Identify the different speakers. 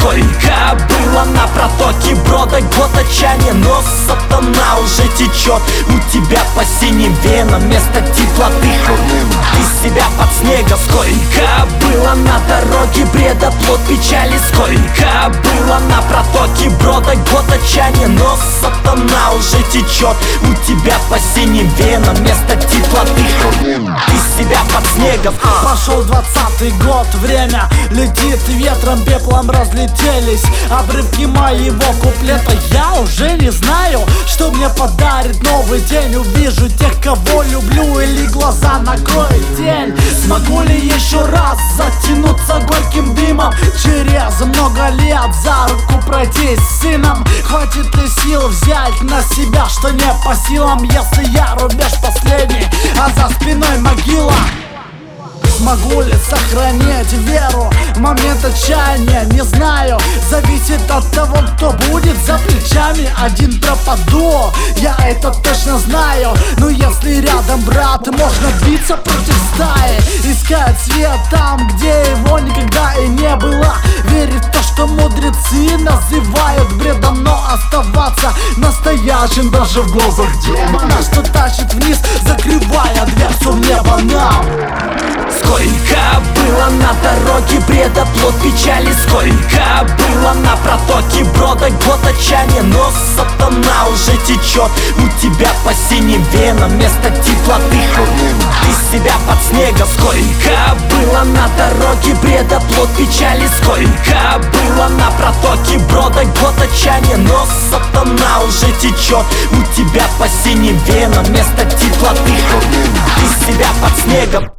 Speaker 1: Сколько было на протоке Брода год отчаяния, но сатана уже течет у тебя по синим венам. Вместо теплоты ты себя под снегом. Сколько было на дороге бреда, плод печали. Сколько было на протоке Брода год отчаяния, но сатана уже течет у тебя по синим венам. Вместо теплоты ты себя под снегом.
Speaker 2: Пошел 20-й год, время летит ветром, пеплом разлетелись обрывки моего куплета. Я уже не знаю, что мне подарит новый день. Увижу тех, кого люблю, или глаза накроет тень. Смогу ли еще раз затянуться горьким дымом, через много лет за руку пройти с сыном? Хватит ли сил взять на себя, что не по силам, если я рубеж последний, а за спиной могила? Смогу ли сохранить веру в момент отчаяния? Не знаю, зависит от того, кто будет за плечами. Один пропаду, я это точно знаю. Но если рядом брат, можно биться против стаи, искать свет там, где его никогда и не было. Верить в то, что мудрецы называют бредом, но оставаться настоящим даже в глазах демона, что тащит вниз, закрывая дверцу в небо нам.
Speaker 1: Сколько было на дороге бреда, плод печали. Сколько было на протоке Брода год отчаяния, но сатана уже течет у тебя по синим венам. Вместо теплоты ты себя под снегом. Сколько было на дороге бреда, плод печали. Сколько было на протоке Брода год отчаяния, но сатана уже течет у тебя по синим венам. Вместо теплоты ты себя под снегом.